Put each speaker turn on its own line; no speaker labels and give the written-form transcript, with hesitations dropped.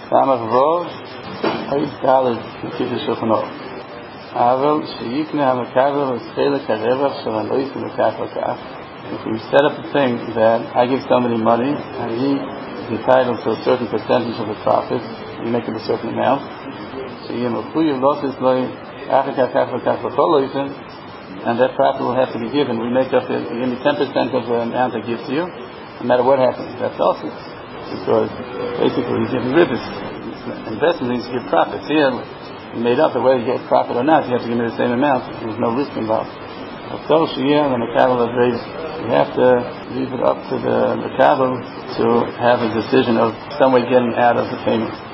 Samach Vov, Ois Daled, Kiddush Shulchan Aruch. Aval, Sheyikne HaMekavel, Eschelek HaRevach, Shel HaNois HaMekach HaKach. If we set up a thing that I give somebody money, and he is entitled to a certain percentage of the profit, you make it a certain amount, and that profit will have to be given. We make up, you give me 10% of the amount I give to you, no matter what happens. That's also because basically he's giving ribbons. Investment means you give profits. Here, you made up that whether you get profit or not, you have to give me the same amount. There's no risk involved. So Shia and the Mekabel of race, you have to leave it up to the Mekabel to have a decision of some way getting out of the payment.